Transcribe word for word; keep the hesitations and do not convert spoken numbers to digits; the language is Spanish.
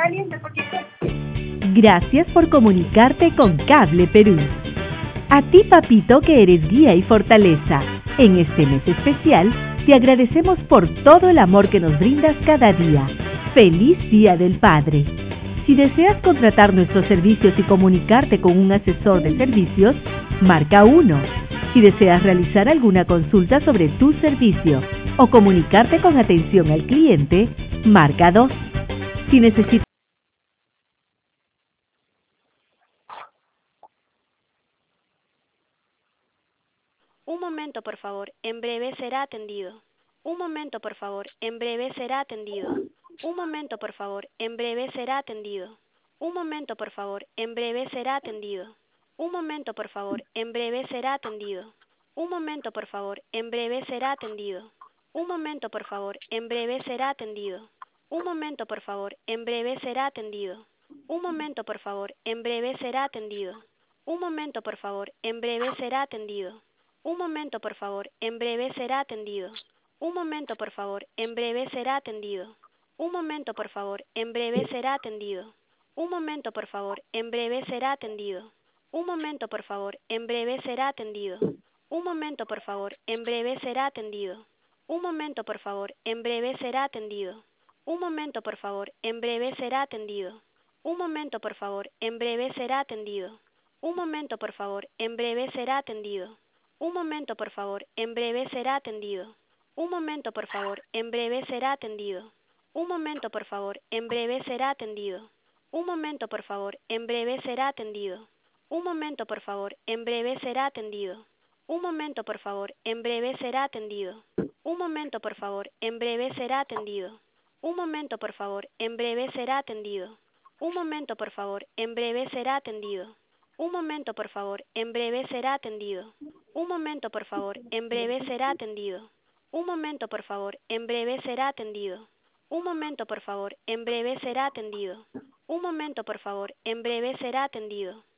Gracias por comunicarte con Cable Perú. A ti, papito, que eres guía y fortaleza. En este mes especial, te agradecemos por todo el amor que nos brindas cada día. ¡Feliz Día del Padre! Si deseas contratar nuestros servicios y comunicarte con un asesor de servicios, marca uno. Si deseas realizar alguna consulta sobre tu servicio o comunicarte con atención al cliente, marca dos. Si necesitas Un momento, por favor. En breve será atendido. Un momento, por favor. En breve será atendido. Un momento, por favor. En breve será atendido. Un momento, por favor. En breve será atendido. Un momento, por favor. En breve será atendido. Un momento, por favor. En breve será atendido. Un momento, por favor. En breve será atendido. Un momento, por favor. En breve será atendido. Un momento, por favor. En breve será atendido. Un momento, por favor. En breve será atendido. Un momento, por favor. En breve será atendido. Un momento, por favor. En breve será atendido. Un momento, por favor. En breve será atendido. Un momento, por favor. En breve será atendido. Un momento, por favor. En breve será atendido. Un momento, por favor. En breve será atendido. Un momento, por favor. En breve será atendido. Un momento, por favor. En breve será atendido. Un momento, por favor. En breve será atendido. Un momento, por favor. En breve será atendido. Un momento, por favor. En breve será atendido. Un momento, por favor. En breve será atendido. Un momento, por favor. En breve será atendido. Un momento, por favor. En breve será atendido. Un momento, por favor. En breve será atendido. Un momento, por favor. En breve será atendido. Un momento, por favor. En breve será atendido. Un momento, por favor. En breve será atendido. Un momento, por favor. En breve será atendido. Un momento, por favor. En breve será atendido. Un momento, por favor. En breve será atendido. Un momento, por favor. En breve será atendido. Un momento, por favor. En breve será atendido. Un momento, por favor. En breve será atendido.